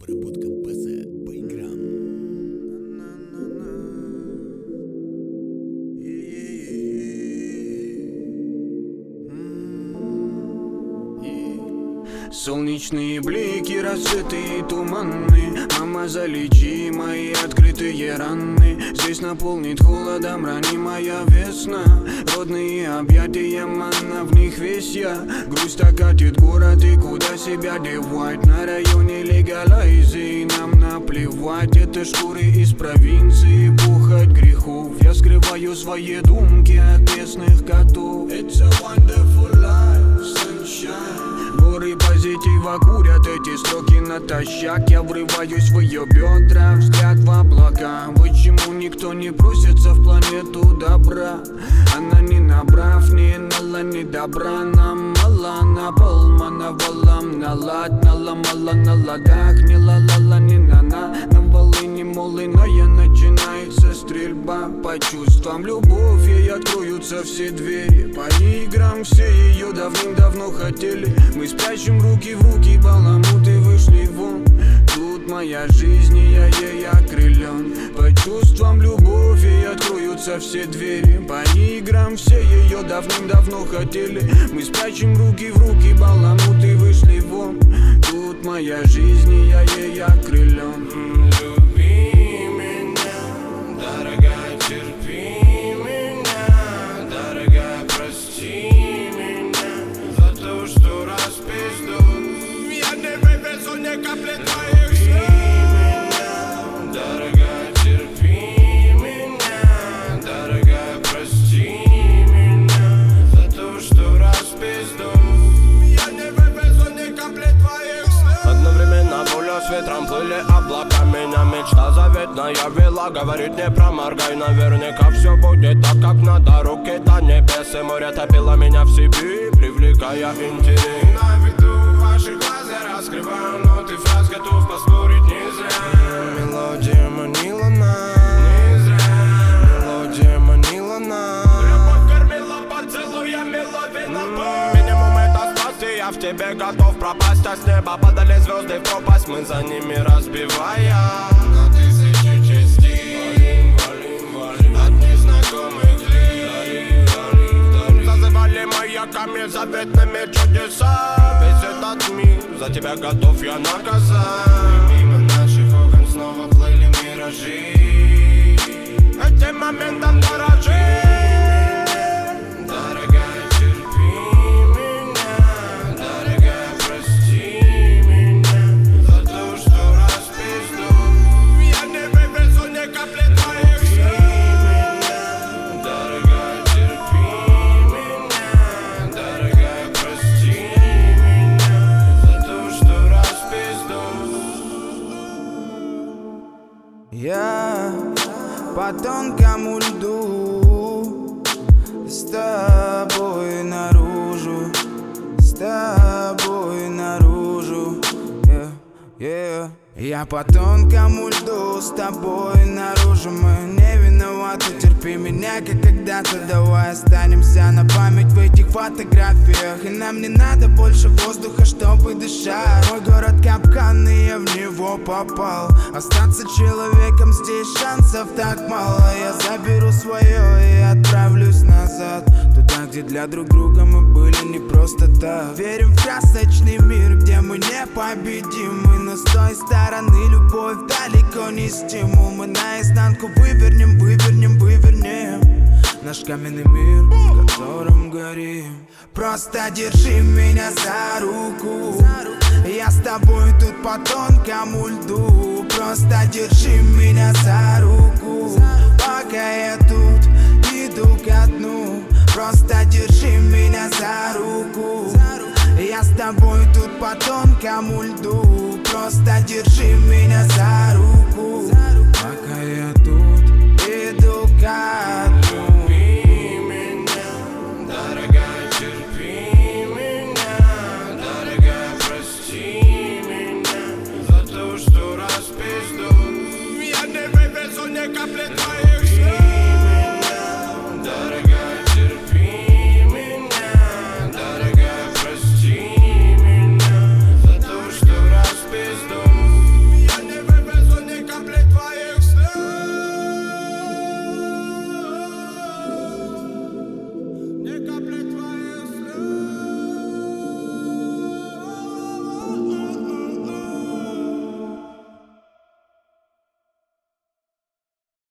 Обработка баса по играм. Солнечные блики, рассветы и туманы. Мама, залечи мои открытые раны. Здесь наполнит холодом ранимая весна. Родные объятия, манна, в них весь я. Грусть окатит город, и куда себя девать? На районе легалайзи, нам наплевать. Это шкуры из провинции, пухоть грехов. Я скрываю свои думки от местных котов. It's a wonderful life, sunshine. Горы позитива курят эти строки натощак. Я врываюсь в ее бедра, взгляд в облака. Почему никто не просится в планету добра? Она не набрав, не нала, не добра. Нам мало, на полмана валам, налад, наломала на ладах. Не ла-ла-ла, не на-на, на волыне молыная начинается стрельба. По чувствам любовь, ей откроются все двери. По играм все ее давным-давно хотели. Мы спрячем руки в руки, баламуты вышли вон. Тут моя жизнь, и я ей окрылен. По чувствам любовь, ей откроются все двери. По играм все ее давным-давно хотели. Мы спрячем руки в руки, баламуты вышли вон. Тут моя жизнь, и я ей окрылен. Люби меня, дорогая, терпи меня, дорогая, прости меня за то, что распизду. Я не вывезу ни капли твоих слез. Дорогая, терпи меня, дорогая, прости меня за то, что распизду. Я не вывезу ни капли твоих слез. Одновременно пуля с ветром плыли облака. Меня мечта заветная вела, говорит, не проморгай. Наверняка все будет так, как надо. Руки-то небес и море топило меня в себе, привлекая интерес. На виду ваших глаз я раскрываю ноты фраз, готов поспорить не зря. Мелодия манила нас, не зря. Мелодия манила нас. Любовь кормила поцелуями, ловила боль. Минимум это спасти, я в тебе готов пропасть. А с неба падали звезды в пропасть, мы за ними разбивая на тысячи частей. От незнакомых лиц зазывали маяками заветными чудеса. Весь этот мир за тебя готов я наказать. Мимо наших окон снова плыли миражи. Этим моментом дорожи. Дорогая, терпи меня, дорогая, прости меня за то, что распизду. Я не вывезу ни капли твоих слез. Дорогая, терпи меня, дорогая, прости меня за то, что распизду. Я по тонкому льду, с тобой наружу, с тобой наружу, yeah. Я по тонкому льду, с тобой наружу. Мы не виноваты, терпи меня, как когда-то. Давай останемся на память в этих фотографиях. И нам не надо больше воздуха, чтобы дышать. Мой город капкан, и я в него попал. Остаться человеком здесь шансов так мало. Я заберу свое и отправлюсь назад, туда, где для друг друга мы были не просто так. Верим в красочный мир, где мы непобедимы. Но с той стороны любовь далеко не стимул. Мы наизнанку вывернем, вывернем, вывернем наш каменный мир, в котором горим. Просто держи меня за руку, я с тобой тут по тонкому льду. Просто держи меня за руку, пока я тут иду ко дну. Просто держи меня за руку, я с тобой тут по тонкому льду. Просто держи меня за руку, пока я тут иду ко дну. Люби меня, дорогая, терпи меня, дорогая, прости меня за то, что распизду. Я не вывезу ни капли твоих